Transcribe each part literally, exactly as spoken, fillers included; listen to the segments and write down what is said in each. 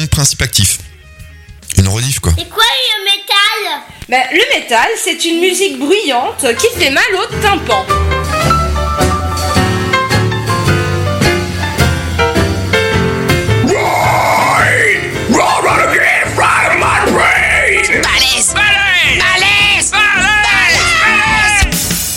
son principe actif. Une rediff quoi. C'est quoi le métal? Ben, le métal, c'est une musique bruyante qui fait mal au tympan. Balèze! Balèze! Balèze!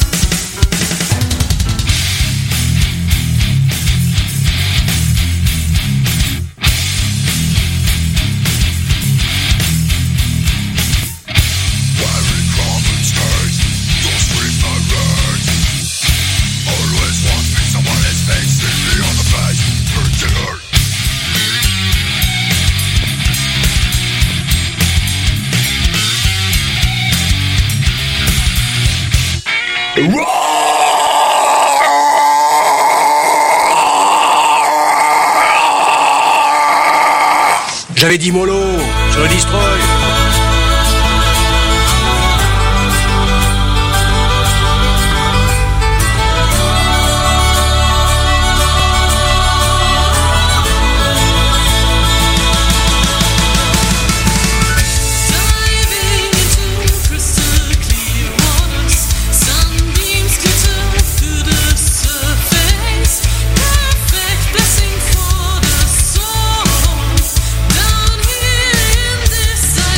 J'avais dit mollo, je le destroy. Blessing for the soul down here in this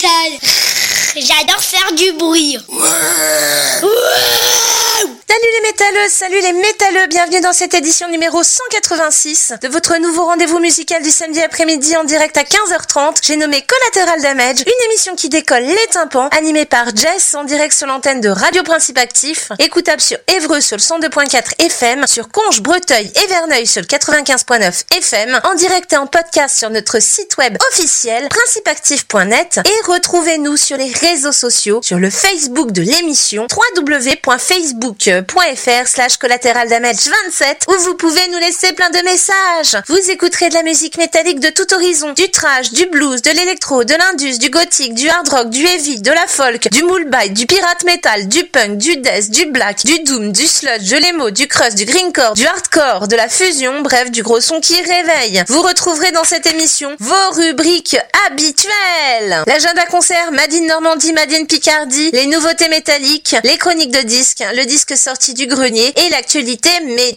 métal. J'adore faire du bruit. Salut les métalleux, salut les métalleux, bienvenue dans cette édition numéro cent quatre-vingt-six de votre nouveau rendez-vous musical du samedi après-midi en direct à quinze heures trente. J'ai nommé Collateral Damage, une émission qui décolle les tympans, animée par Jess en direct sur l'antenne de Radio Principe Actif, écoutable sur Évreux sur le cent deux point quatre F M, sur Conches, Breteuil et Verneuil sur le quatre-vingt-quinze point neuf F M, en direct et en podcast sur notre site web officiel principe actif point net et retrouvez-nous sur les réseaux sociaux, sur le Facebook de l'émission w w w point facebook point f r slash collateral damage vingt-sept où vous pouvez nous laisser plein de messages. Vous écouterez de la musique métallique de tout horizon, du thrash, du blues, de l'électro, de l'indus, du gothique, du hard rock, du heavy, de la folk, du moulbite, du pirate metal, du punk, du death, du black, du doom, du sludge, de l'emo, du crust, du greencore, du hardcore, de la fusion, bref, du gros son qui réveille. Vous retrouverez dans cette émission vos rubriques habituelles. L'agenda concert, Made in Normandie, Made in Picardie, les nouveautés métalliques, les chroniques de disques, le disque sorti du grenier et l'actualité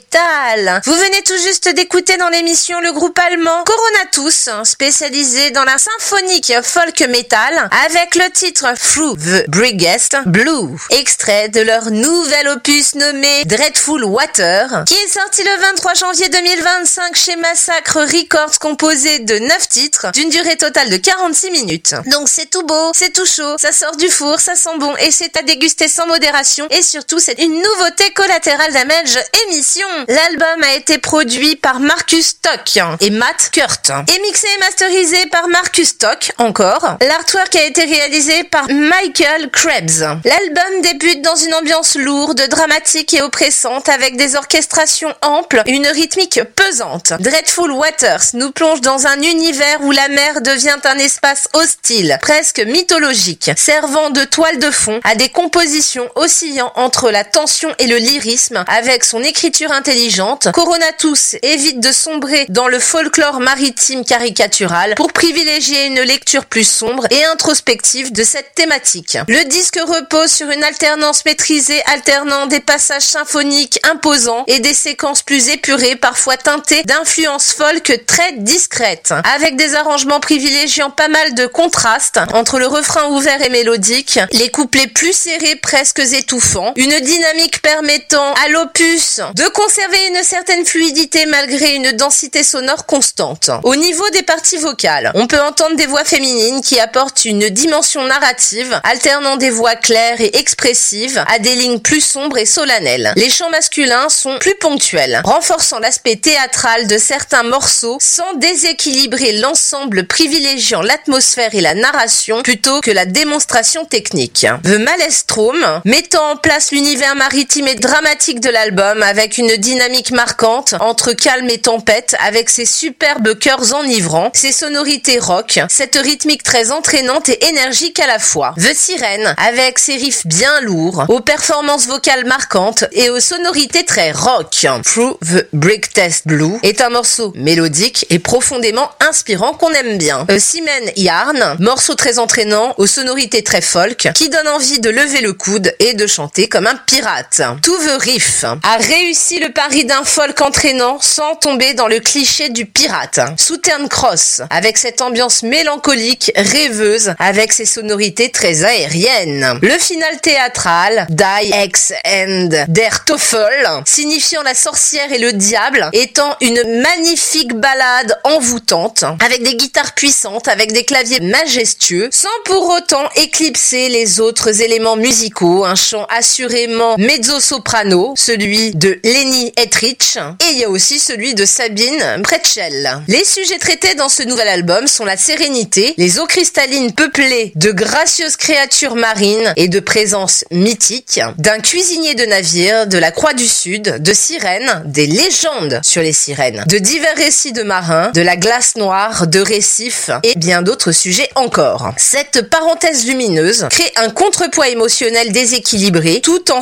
métal. Vous venez tout juste d'écouter dans l'émission le groupe allemand Coronatus, spécialisé dans la symphonique folk metal, avec le titre Through the Biggest Blue, extrait de leur nouvel opus nommé Dreadful Water, qui est sorti le vingt-trois janvier deux mille vingt-cinq chez Massacre Records, composé de neuf titres, d'une durée totale de quarante-six minutes. Donc c'est tout beau, c'est tout chaud, ça sort du four, ça sent bon et c'est à déguster sans modération et surtout c'est une nouveauté Collateral Damage émission. L'album a été produit par Marcus Stock et Matt Kurt et mixé et masterisé par Marcus Stock encore. L'artwork a été réalisé par Michael Krebs. L'album débute dans une ambiance lourde, dramatique et oppressante avec des orchestrations amples et une rythmique pesante. Dreadful Waters nous plonge dans un univers où la mer devient un espace hostile, presque mythologique, servant de toile de fond à des compositions oscillant entre la tension et le lyrisme. Avec son écriture intelligente, Coronatus évite de sombrer dans le folklore maritime caricatural pour privilégier une lecture plus sombre et introspective de cette thématique. Le disque repose sur une alternance maîtrisée alternant des passages symphoniques imposants et des séquences plus épurées, parfois teintées d'influences folk très discrètes, avec des arrangements privilégiant pas mal de contrastes entre le refrain ouvert et mélodique, les couplets plus serrés presque étouffants, une dynamique permettant à l'opus de conserver une certaine fluidité malgré une densité sonore constante. Au niveau des parties vocales, on peut entendre des voix féminines qui apportent une dimension narrative, alternant des voix claires et expressives à des lignes plus sombres et solennelles. Les chants masculins sont plus ponctuels, renforçant l'aspect théâtral de certains morceaux sans déséquilibrer l'ensemble, privilégiant l'atmosphère et la narration plutôt que la démonstration technique. The Maelstrom, mettant en place l'univers maritime et dramatique de l'album avec une dynamique marquante entre calme et tempête, avec ses superbes chœurs enivrants, ses sonorités rock, cette rythmique très entraînante et énergique à la fois. The Siren, avec ses riffs bien lourds, aux performances vocales marquantes et aux sonorités très rock. Through the Biggest Blue est un morceau mélodique et profondément inspirant qu'on aime bien. A Seaman Yarn, morceau très entraînant aux sonorités très folk, qui donne envie de lever le coude et de chanter comme un pirate. To the Riff a réussi le pari d'un folk entraînant sans tomber dans le cliché du pirate. Southern Cross, avec cette ambiance mélancolique, rêveuse, avec ses sonorités très aériennes. Le final théâtral, Die Ex and Der Teufel, signifiant la sorcière et le diable, étant une magnifique ballade envoûtante, avec des guitares puissantes, avec des claviers majestueux, sans pour autant éclipser les autres éléments musicaux, un chant assurément mezzo-soprano, celui de Leni Etrich, et il y a aussi celui de Sabine Pretschel. Les sujets traités dans ce nouvel album sont la sérénité, les eaux cristallines peuplées de gracieuses créatures marines et de présences mythiques, d'un cuisinier de navire, de la Croix du Sud, de sirènes, des légendes sur les sirènes, de divers récits de marins, de la glace noire, de récifs et bien d'autres sujets encore. Cette parenthèse lumineuse crée un contrepoids émotionnel déséquilibré tout en soulignant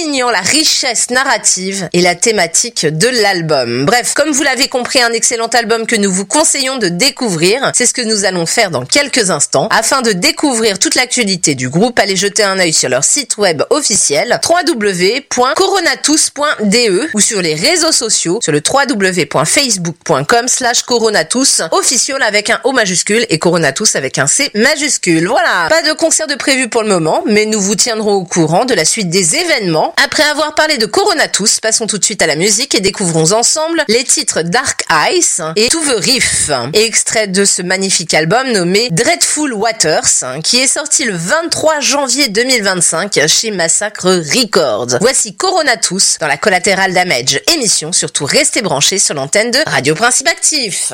soulignant la richesse narrative et la thématique de l'album. Bref, comme vous l'avez compris, un excellent album que nous vous conseillons de découvrir. C'est ce que nous allons faire dans quelques instants. Afin de découvrir toute l'actualité du groupe, allez jeter un œil sur leur site web officiel w w w point coronatus point d e ou sur les réseaux sociaux sur le w w w point facebook point com slash coronatus, official avec un O majuscule et coronatus avec un C majuscule. Voilà, pas de concert de prévu pour le moment, mais nous vous tiendrons au courant de la suite des événements. Après avoir parlé de Coronatus, passons tout de suite à la musique et découvrons ensemble les titres Dark Ice et To The Reef, extrait de ce magnifique album nommé Dreadful Waters, qui est sorti le vingt-trois janvier deux mille vingt-cinq chez Massacre Records. Voici Coronatus dans la Collateral Damage émission, surtout restez branchés sur l'antenne de Radio Principe Actif.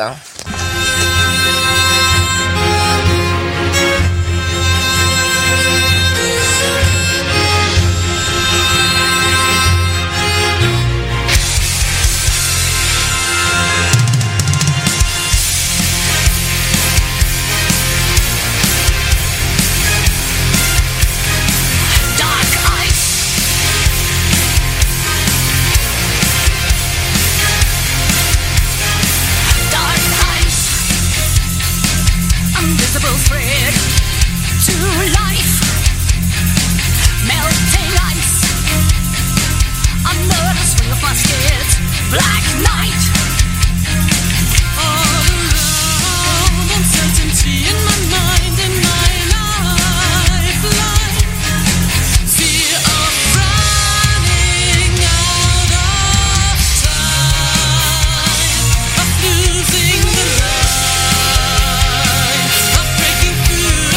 Through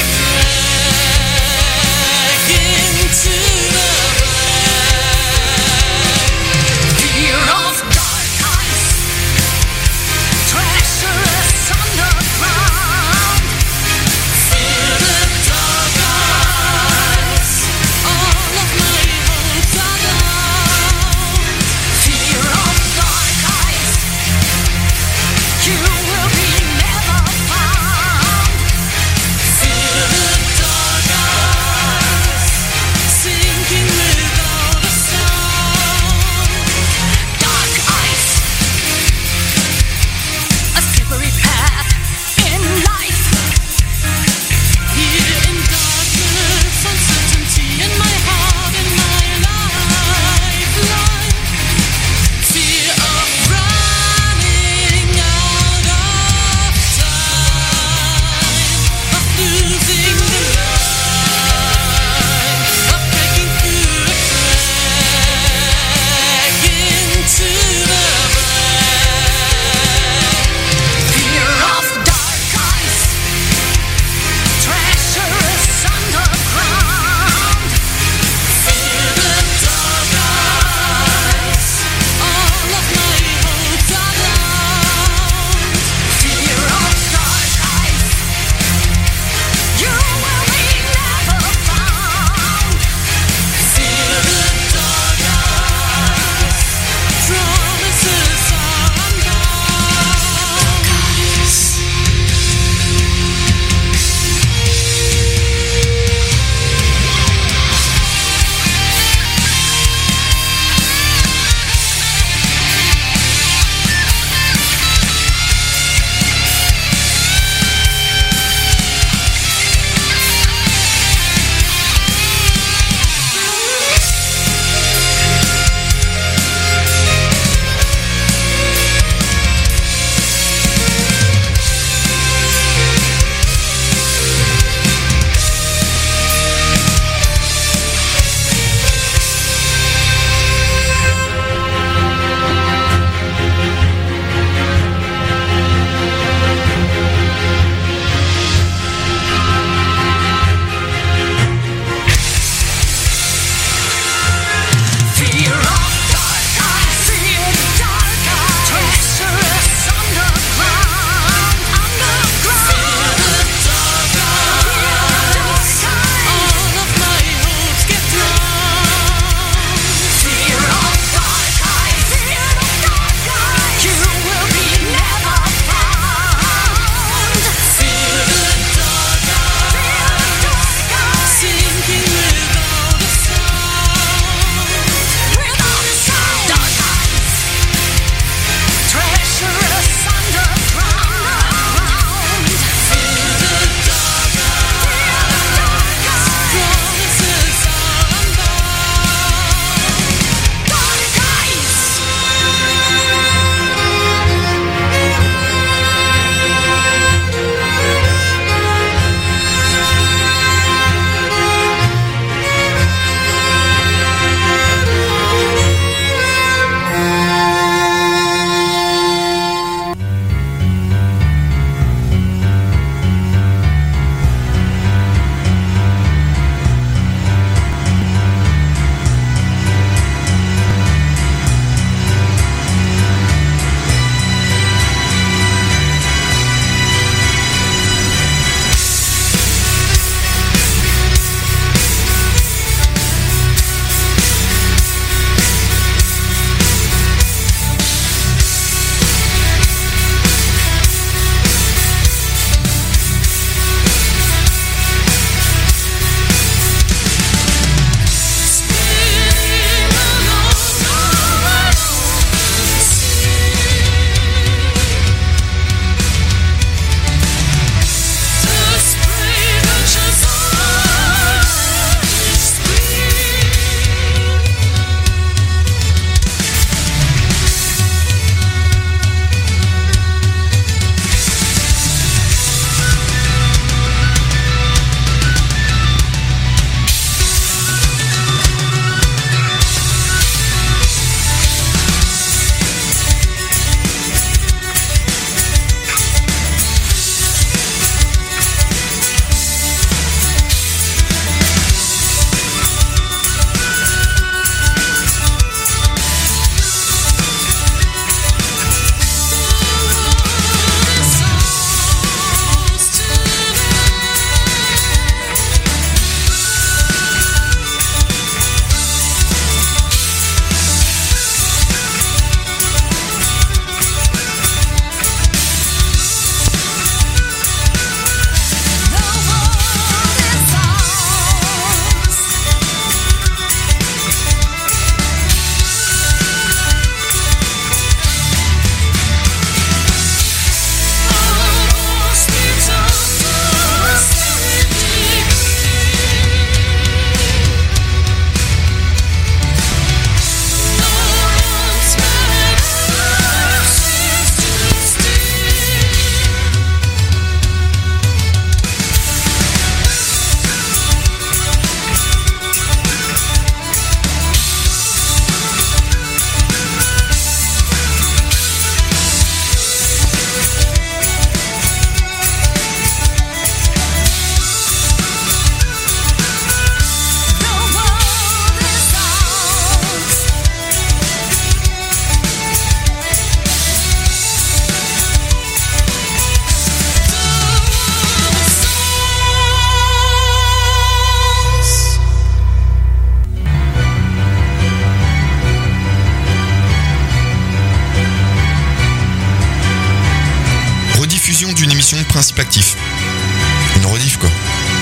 édition de Principe Actif. Une rediff quoi.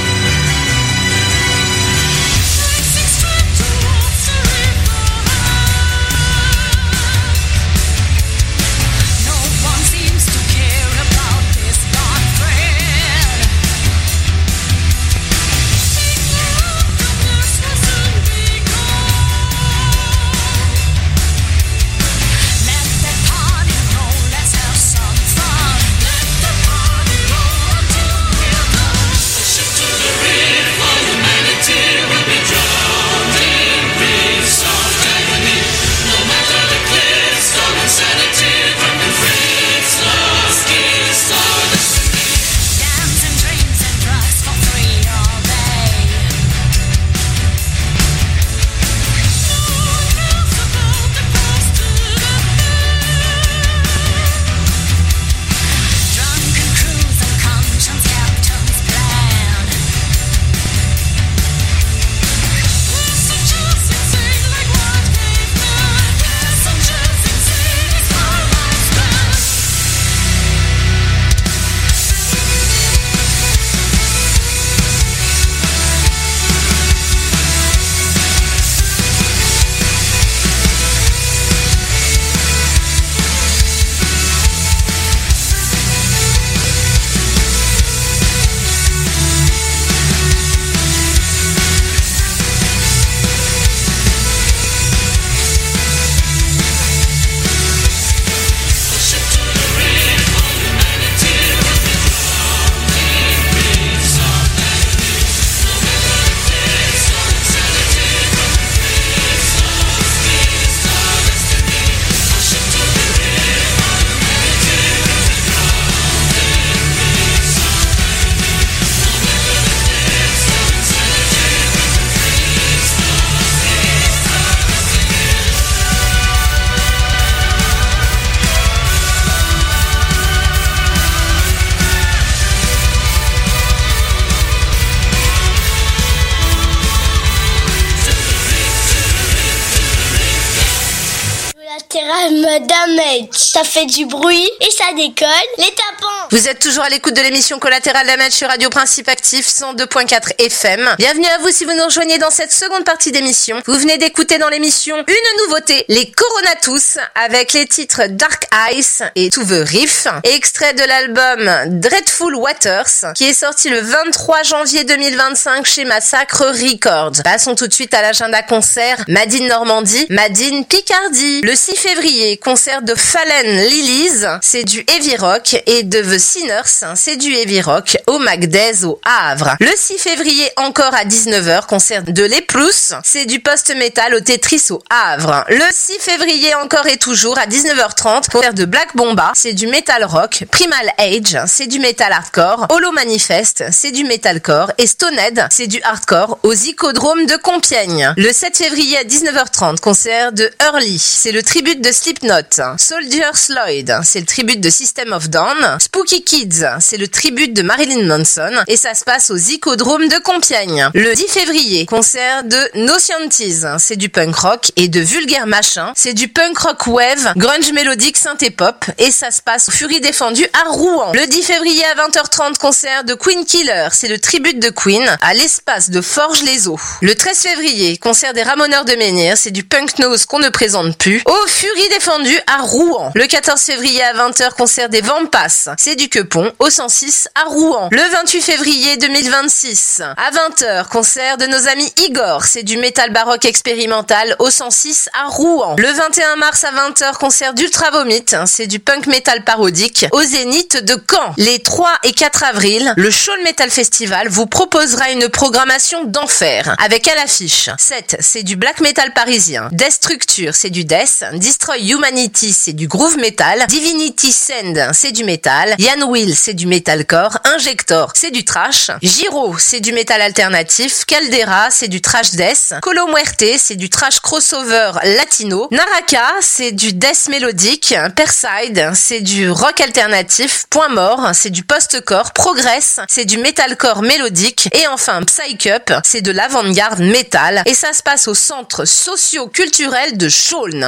Damage, ça fait du bruit et ça décolle les tapants. Vous êtes toujours à l'écoute de l'émission Collatéral Damage sur Radio Principe Actif cent deux virgule quatre F M. Bienvenue à vous si vous nous rejoignez dans cette seconde partie d'émission. Vous venez d'écouter dans l'émission une nouveauté, les Coronatus, avec les titres Dark Ice et To The Reef, extrait de l'album Dreadful Waters, qui est sorti le vingt-trois janvier deux mille vingt-cinq chez Massacre Records. Passons tout de suite à l'agenda concert. Made in Normandie, Made in Picardie. Le six février, concert de Fallen Lilies, c'est du heavy rock, et de The Sinners, c'est du heavy rock au Magdez au Havre. Le six février, encore à dix-neuf heures, concert de Les Plus, c'est du post-metal au Tetris au Havre. Le six février, encore et toujours à dix-neuf heures trente, concert de Black Bomba, c'est du metal rock. Primal Age, c'est du metal hardcore. Holo Manifest, c'est du metalcore. Et Stoned, c'est du hardcore au Zicodrome de Compiègne. Le sept février à dix-neuf heures trente, concert de Early, c'est le tribute de Slipknot. Soldier Sloyd, c'est le tribute de System of Down. Spooky Kids, c'est le tribute de Marilyn Manson, et ça se passe au Zicodrome de Compiègne. Le dix février, concert de No Scienties, c'est du punk rock, et de Vulgaire Machin, c'est du punk rock wave, grunge mélodique, synthé pop, et ça se passe au Furie Défendue à Rouen. Le dix février à vingt heures trente, concert de Queen Killer, c'est le tribute de Queen à l'espace de Forges-les-Eaux. Le treize février, concert des Ramoneurs de Menhir, c'est du punk nose qu'on ne présente plus, au Furie Défendue à Rouen. Le quatorze février à vingt heures, concert des Vampas, c'est du Quepon au cent six à Rouen. Le vingt-huit février deux mille vingt-six, à vingt heures, concert de nos amis Igor, c'est du métal baroque expérimental au cent six à Rouen. Le vingt et un mars à vingt heures, concert d'Ultra Vomit, c'est du punk metal parodique au Zénith de Caen. Les trois et quatre avril, le Shoal Metal Festival vous proposera une programmation d'enfer, avec à l'affiche sept, c'est du black metal parisien, Destructure, c'est du death, Destroy Humanity, c'est du groove metal, Divinity Send, c'est du metal, Yann Will, c'est du metalcore, Injector, c'est du trash, Giro, c'est du metal alternatif, Caldera, c'est du trash death, Colo Muerte, c'est du trash crossover latino, Naraka, c'est du death mélodique, Perside, c'est du rock alternatif, Point Mort, c'est du post-core, Progress, c'est du metalcore mélodique, et enfin Psych Up, c'est de l'avant-garde metal, et ça se passe au centre socio-culturel de Chaulnes. Festival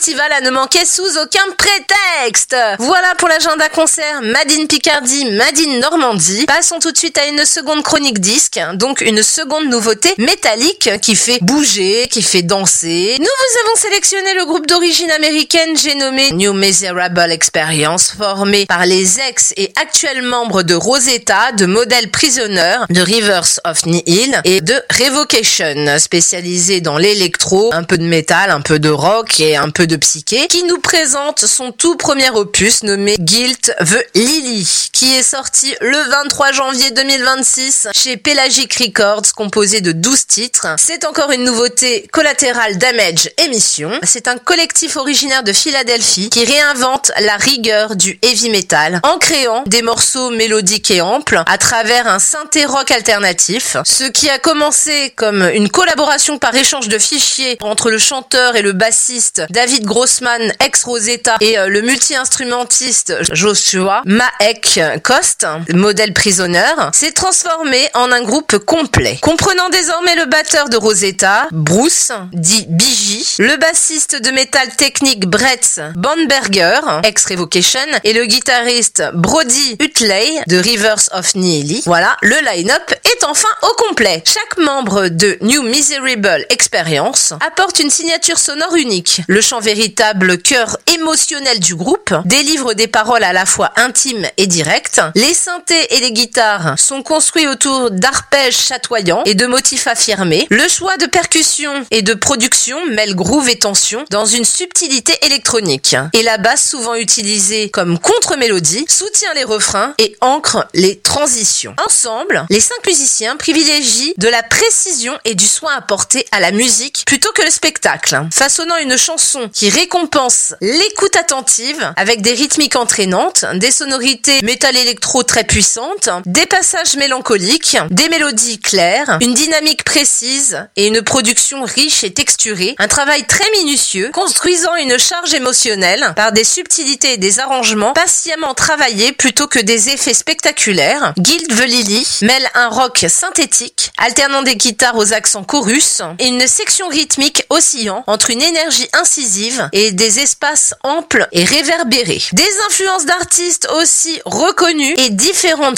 festival à ne manquer sous aucun prétexte. Voilà pour l'agenda concert Made in Picardie, Made in Normandie. Passons tout de suite à une seconde chronique disque, donc une seconde nouveauté métallique qui fait bouger, qui fait danser. Nous vous avons sélectionné le groupe d'origine américaine, j'ai nommé New Miserable Experience, formé par les ex et actuels membres de Rosetta, de Model Prisoner, de Rivers of Nihil et de Revocation, spécialisé dans l'électro, un peu de métal, un peu de rock et un peu de psyché, qui nous présente son tout premier opus nommé Guilt the Lily, qui est sorti le vingt-trois janvier deux mille vingt-six chez Pelagic Records, composé de douze titres. C'est encore une nouveauté, Collateral Damage émission. C'est un collectif originaire de Philadelphie qui réinvente la rigueur du heavy metal en créant des morceaux mélodiques et amples à travers un synthé rock alternatif. Ce qui a commencé comme une collaboration par échange de fichiers entre le chanteur et le bassiste David Grossman, ex-Rosetta, et euh, le multi-instrumentiste Joshua Maek Cost, Model Prisoner, s'est transformé en un groupe complet, comprenant désormais le batteur de Rosetta, Bruce, dit B J, le bassiste de métal technique Brett Bamberger, ex-Revocation, et le guitariste Brody Utley de Rivers of Nihil. Voilà, le line-up est enfin au complet. Chaque membre de New Miserable Experience apporte une signature sonore unique. Le chant véritable cœur émotionnel du groupe délivre des paroles à la fois intimes et directes. Les synthés et les guitares sont construits autour d'arpèges chatoyants et de motifs affirmés. Le choix de percussion et de production mêle groove et tension dans une subtilité électronique. Et la basse, souvent utilisée comme contre-mélodie, soutient les refrains et ancre les transitions. Ensemble, les cinq musiciens privilégient de la précision et du soin apporté à la musique plutôt que le spectacle, façonnant une chanson qui récompense l'écoute attentive avec des rythmiques entraînantes, des sonorités métal-électro très puissantes, des passages mélancoliques, des mélodies claires, une dynamique précise et une production riche et texturée, un travail très minutieux, construisant une charge émotionnelle par des subtilités et des arrangements patiemment travaillés plutôt que des effets spectaculaires. Guilt the Lily mêle un rock synthétique, alternant des guitares aux accents chorus et une section rythmique oscillant entre une énergie incisive et des espaces amples et réverbérés. Des influences d'artistes aussi reconnus et différentes